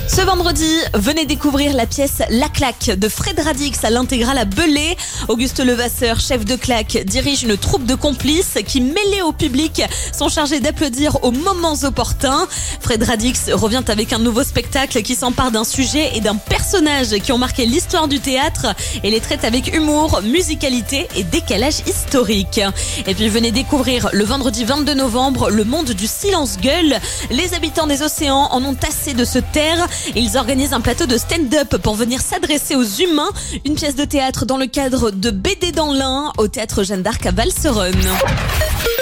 Ce vendredi, venez découvrir la pièce La Claque de Fred Radix à l'Intégrale à Belay. Auguste Levasseur, chef de claque, dirige une troupe de complices qui, mêlés au public, sont chargés d'applaudir aux moments opportuns. Fred Radix revient avec un nouveau spectacle qui s'empare d'un sujet et d'un personnage qui ont marqué l'histoire du théâtre et les traite avec humour, musicalité et décalage historique. Et puis venez découvrir le vendredi 22 novembre le monde du silence-gueule. Les habitants des océans en ont assez de se taire. Ils organisent un plateau de stand-up pour venir s'adresser aux humains. Une pièce de théâtre dans le cadre de BD dans l'Ain au théâtre Jeanne d'Arc à Valseronne.